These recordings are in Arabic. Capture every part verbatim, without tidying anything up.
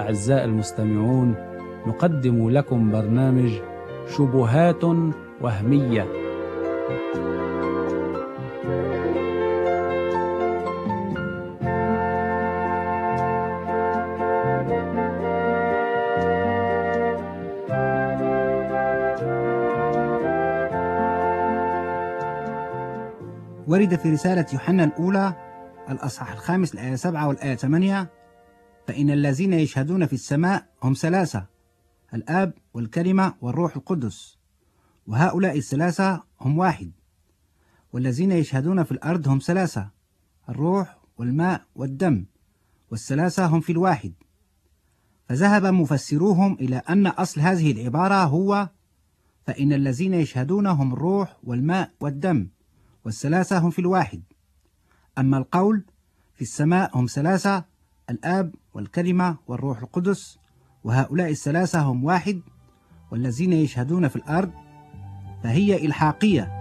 أعزائي المستمعون، نقدم لكم برنامج شبهات وهمية. ورد في رسالة يوحنا الأولى الأصحاح الخامس الآية سبعة والآية ثمانية: فإن الذين يشهدون في السماء هم ثلاثة، الآب والكلمة والروح القدس، وهؤلاء الثلاثة هم واحد. والذين يشهدون في الأرض هم ثلاثة، الروح والماء والدم، والثلاثة هم في الواحد. فذهب مفسروهم إلى أن أصل هذه العبارة هو فإن الذين يشهدون هم الروح والماء والدم، والثلاثة هم في الواحد. أما القول في السماء هم ثلاثة، الآب والكلمة والروح القدس، وهؤلاء الثلاثة هم واحد، والذين يشهدون في الأرض فهي إلحاقية.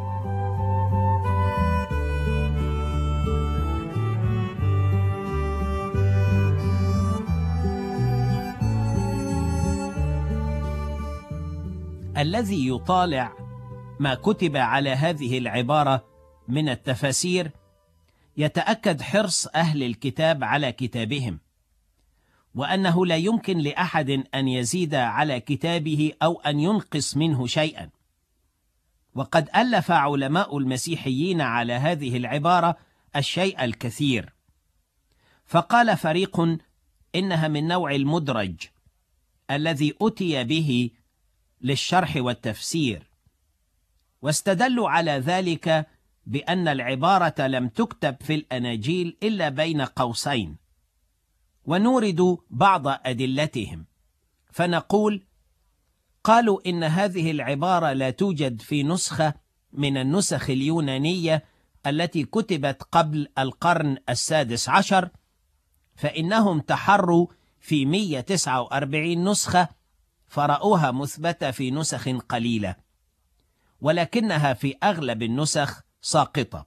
الذي يطالع ما كتب على هذه العبارة من التفاسير يتأكد حرص أهل الكتاب على كتابهم، وأنه لا يمكن لأحد أن يزيد على كتابه أو أن ينقص منه شيئا. وقد ألف علماء المسيحيين على هذه العبارة الشيء الكثير، فقال فريق إنها من نوع المدرج الذي أتي به للشرح والتفسير، واستدلوا على ذلك بأن العبارة لم تكتب في الأناجيل إلا بين قوسين، ونورد بعض أدلتهم. فنقول: قالوا إن هذه العبارة لا توجد في نسخة من النسخ اليونانية التي كتبت قبل القرن السادس عشر، فإنهم تحروا في مئة وتسعة وأربعين نسخة فرأوها مثبتة في نسخ قليلة، ولكنها في أغلب النسخ ساقطة.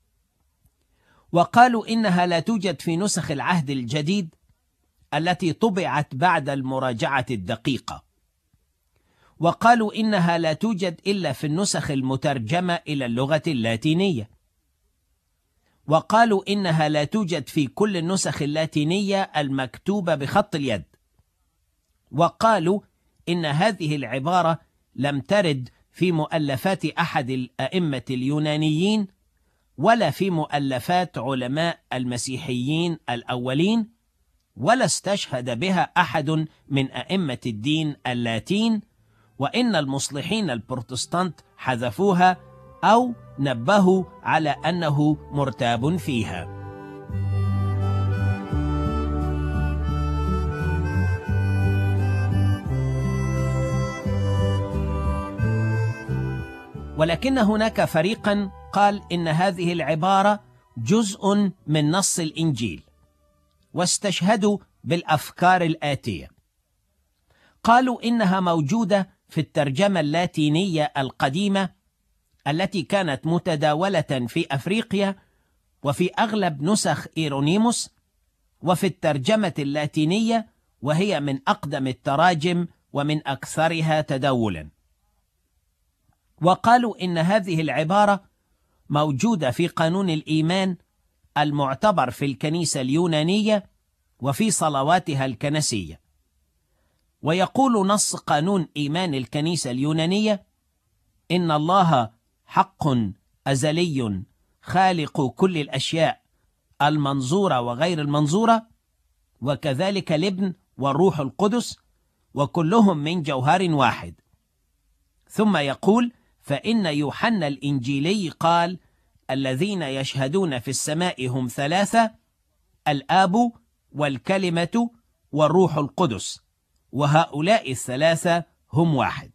وقالوا إنها لا توجد في نسخ العهد الجديد التي طبعت بعد المراجعة الدقيقة. وقالوا إنها لا توجد إلا في النسخ المترجمة إلى اللغة اللاتينية. وقالوا إنها لا توجد في كل النسخ اللاتينية المكتوبة بخط اليد. وقالوا إن هذه العبارة لم ترد في مؤلفات أحد الأئمة اليونانيين ولا في مؤلفات علماء المسيحيين الأولين، ولا استشهد بها أحد من أئمة الدين اللاتين، وإن المصلحين البروتستانت حذفوها أو نبهوا على أنه مرتاب فيها. ولكن هناك فريقا قال إن هذه العبارة جزء من نص الإنجيل، واستشهدوا بالأفكار الآتية. قالوا إنها موجودة في الترجمة اللاتينية القديمة التي كانت متداولة في أفريقيا، وفي أغلب نسخ إيرونيموس، وفي الترجمة اللاتينية، وهي من أقدم التراجم ومن أكثرها تداولا. وقالوا إن هذه العبارة موجودة في قانون الإيمان المعتبر في الكنيسة اليونانية وفي صلواتها الكنسية. ويقول نص قانون إيمان الكنيسة اليونانية: إن الله حق أزلي خالق كل الأشياء المنظورة وغير المنظورة، وكذلك الابن والروح القدس، وكلهم من جوهر واحد. ثم يقول: فإن يوحنا الإنجيلي قال: الذين يشهدون في السماء هم ثلاثة، الآب والكلمة والروح القدس، وهؤلاء الثلاثة هم واحد.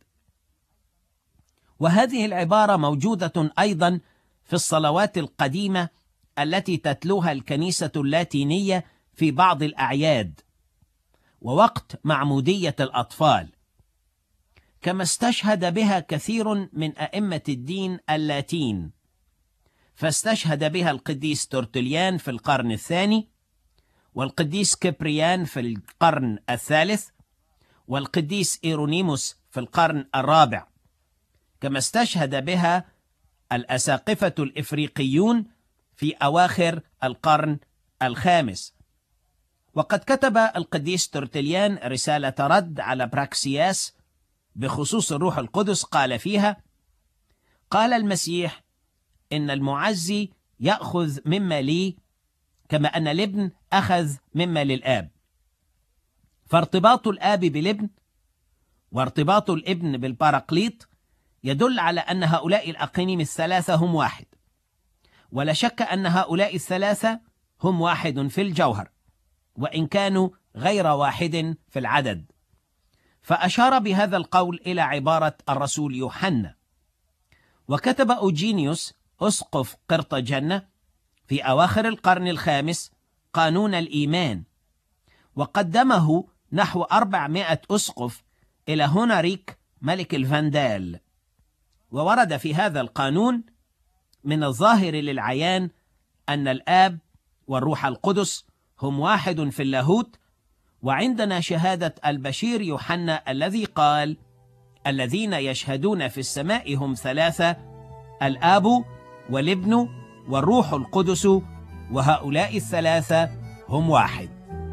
وهذه العبارة موجودة أيضا في الصلوات القديمة التي تتلوها الكنيسة اللاتينية في بعض الأعياد ووقت معمودية الأطفال، كما استشهد بها كثير من أئمة الدين اللاتين. فاستشهد بها القديس ترتليان في القرن الثاني، والقديس كبريان في القرن الثالث، والقديس إيرونيموس في القرن الرابع، كما استشهد بها الأساقفة الإفريقيون في أواخر القرن الخامس. وقد كتب القديس ترتليان رسالة رد على براكسياس بخصوص الروح القدس، قال فيها: قال المسيح إن المعزي يأخذ مما لي كما أن الابن أخذ مما للآب. فارتباط الآب بالابن وارتباط الابن بالباراقليط يدل على أن هؤلاء الأقانيم الثلاثة هم واحد، ولا شك أن هؤلاء الثلاثة هم واحد في الجوهر، وإن كانوا غير واحد في العدد. فأشار بهذا القول إلى عبارة الرسول يوحنا. وكتب أوجينيوس أسقف قرطاجنة في أواخر القرن الخامس قانون الإيمان، وقدمه نحو أربعمائة أسقف إلى هنريك ملك الفاندال. وورد في هذا القانون من الظاهر للعيان أن الآب والروح القدس هم واحد في اللاهوت. وعندنا شهادة البشير يوحنا الذي قال: الذين يشهدون في السماء هم ثلاثة، الآب والابن والروح القدس، وهؤلاء الثلاثة هم واحد.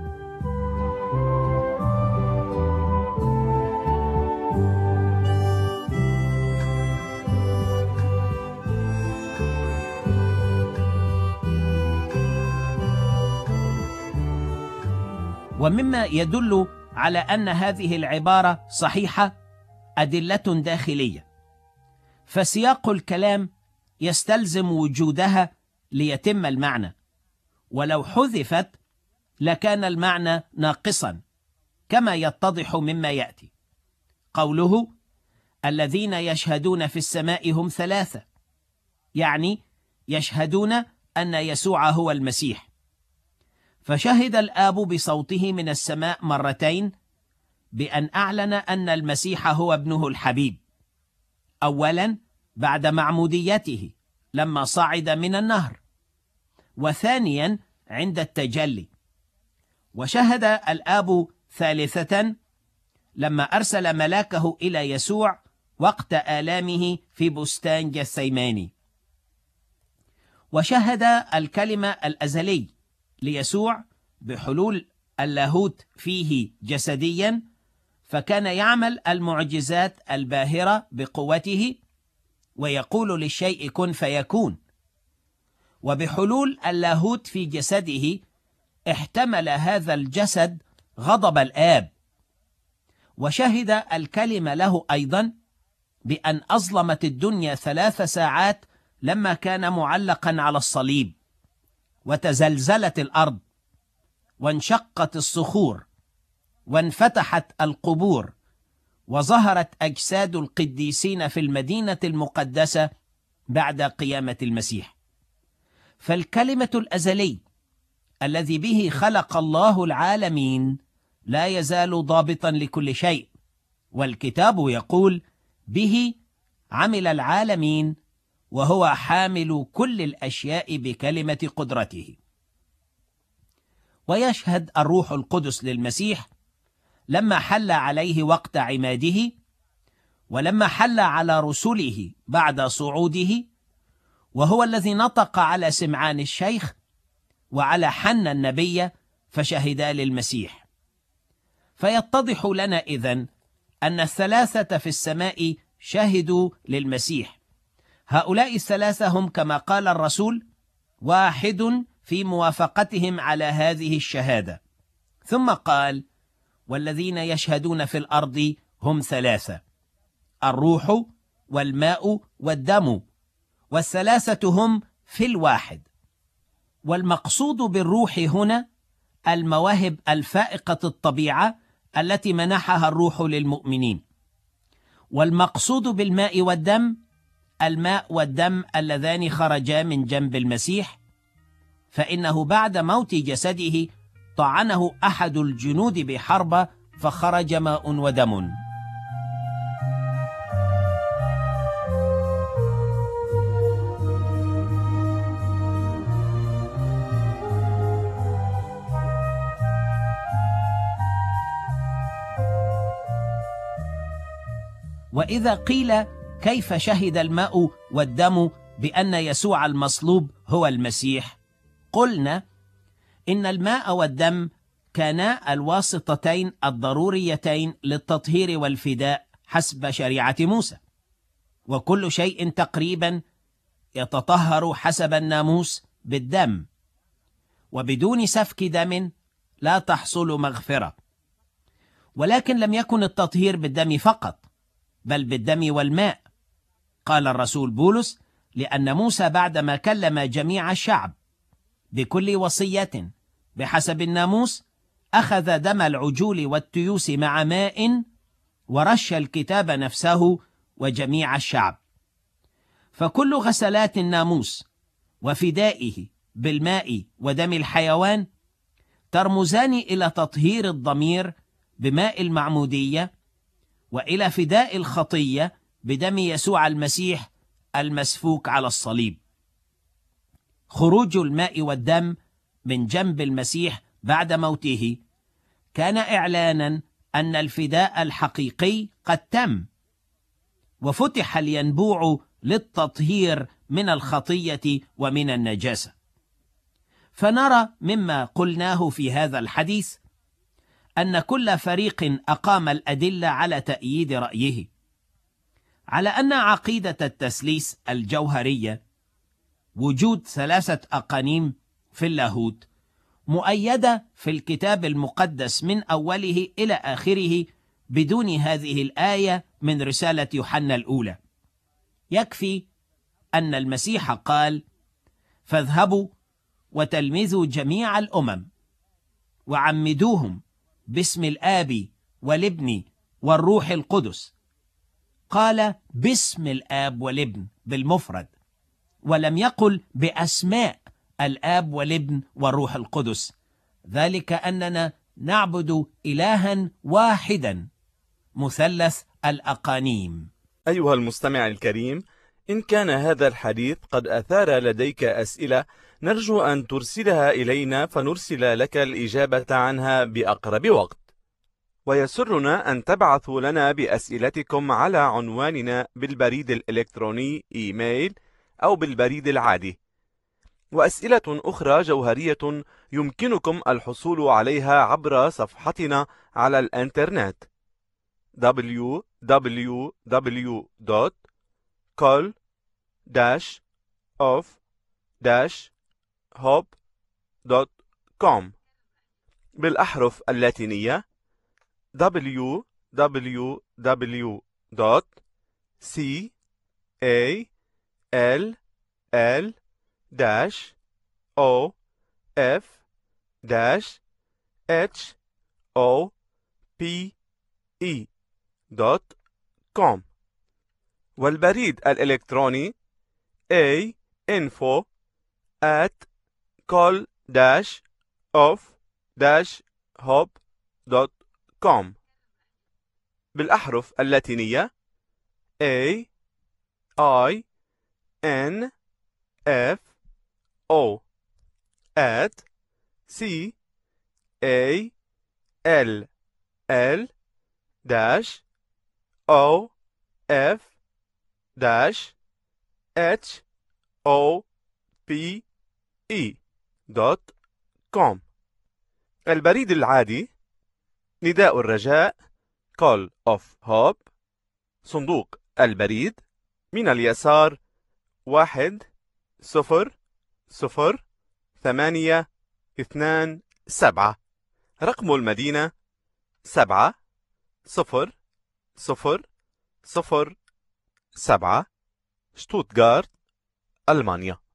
ومما يدل على أن هذه العبارة صحيحة أدلة داخلية، فسياق الكلام يستلزم وجودها ليتم المعنى، ولو حذفت لكان المعنى ناقصا، كما يتضح مما يأتي. قوله الذين يشهدون في السماء هم ثلاثة، يعني يشهدون أن يسوع هو المسيح. فشهد الآب بصوته من السماء مرتين بأن أعلن أن المسيح هو ابنه الحبيب، أولا بعد معموديته لما صعد من النهر، وثانيا عند التجلي. وشهد الآب ثالثة لما أرسل ملاكه إلى يسوع وقت آلامه في بستان جثيماني. وشهد الكلمة الأزلي ليسوع بحلول اللاهوت فيه جسديا، فكان يعمل المعجزات الباهرة بقوته ويقول للشيء كن فيكون. وبحلول اللاهوت في جسده احتمل هذا الجسد غضب الآب. وشهد الكلمة له أيضا بأن أظلمت الدنيا ثلاث ساعات لما كان معلقا على الصليب، وتزلزلت الأرض، وانشقت الصخور، وانفتحت القبور، وظهرت أجساد القديسين في المدينة المقدسة بعد قيامة المسيح. فالكلمة الأزلي الذي به خلق الله العالمين لا يزال ضابطا لكل شيء، والكتاب يقول به عمل العالمين وهو حامل كل الأشياء بكلمة قدرته. ويشهد الروح القدس للمسيح لما حل عليه وقت عماده، ولما حل على رسله بعد صعوده، وهو الذي نطق على سمعان الشيخ وعلى حنا النبي فشهدا للمسيح. فيتضح لنا إذن أن الثلاثة في السماء شهدوا للمسيح. هؤلاء الثلاثة هم كما قال الرسول واحد في موافقتهم على هذه الشهادة. ثم قال والذين يشهدون في الأرض هم ثلاثة، الروح والماء والدم، والثلاثة هم في الواحد. والمقصود بالروح هنا المواهب الفائقة الطبيعة التي منحها الروح للمؤمنين. والمقصود بالماء والدم الماء والدم اللذان خرجا من جنب المسيح، فإنه بعد موت جسده طعنه أحد الجنود بحربة فخرج ماء ودم. وإذا قيل كيف شهد الماء والدم بأن يسوع المصلوب هو المسيح، قلنا إن الماء والدم كانا الواسطتين الضروريتين للتطهير والفداء حسب شريعة موسى، وكل شيء تقريبا يتطهر حسب الناموس بالدم، وبدون سفك دم لا تحصل مغفرة. ولكن لم يكن التطهير بالدم فقط، بل بالدم والماء. قال الرسول بولس: لأن موسى بعدما كلم جميع الشعب بكل وصية بحسب الناموس أخذ دم العجول والتيوس مع ماء ورش الكتاب نفسه وجميع الشعب. فكل غسلات الناموس وفدائه بالماء ودم الحيوان ترمزان إلى تطهير الضمير بماء المعمودية، وإلى فداء الخطية بدم يسوع المسيح المسفوك على الصليب. خروج الماء والدم من جنب المسيح بعد موته كان إعلانا أن الفداء الحقيقي قد تم، وفتح الينبوع للتطهير من الخطية ومن النجاسة. فنرى مما قلناه في هذا الحديث أن كل فريق أقام الأدلة على تأييد رأيه، على أن عقيدة التثليث الجوهرية، وجود ثلاثة أقانيم في اللاهوت، مؤيدة في الكتاب المقدس من أوله إلى آخره بدون هذه الآية من رسالة يوحنا الأولى. يكفي أن المسيح قال: فاذهبوا وتلمذوا جميع الأمم وعمدوهم باسم الآب والابن والروح القدس. قال باسم الآب والابن بالمفرد، ولم يقل بأسماء الآب والابن والروح القدس، ذلك أننا نعبد إلها واحدا مثلث الأقانيم. أيها المستمع الكريم، إن كان هذا الحديث قد أثار لديك أسئلة، نرجو أن ترسلها إلينا فنرسل لك الإجابة عنها بأقرب وقت. ويسرنا أن تبعثوا لنا بأسئلتكم على عنواننا بالبريد الإلكتروني إيميل أو بالبريد العادي. وأسئلة أخرى جوهرية يمكنكم الحصول عليها عبر صفحتنا على الإنترنت دبليو دبليو دبليو دوت كول داش أوف داش هوب دوت كوم بالأحرف اللاتينية دبليو دبليو دبليو دوت سي إيه إل إل داش أو إف داش إتش أو بي إي دوت كوم، والبريد الإلكتروني a info at call dash of dash hop دوت كوم بالأحرف اللاتينية A I N F O at C A L L dash O F dash H O P E دوت كوم. البريد العادي نداء الرجاء Call of Hope، صندوق البريد من اليسار واحد صفر صفر ثمانية اثنان سبعة، رقم المدينة سبعة صفر صفر صفر سبعة، شتوتغارت، ألمانيا.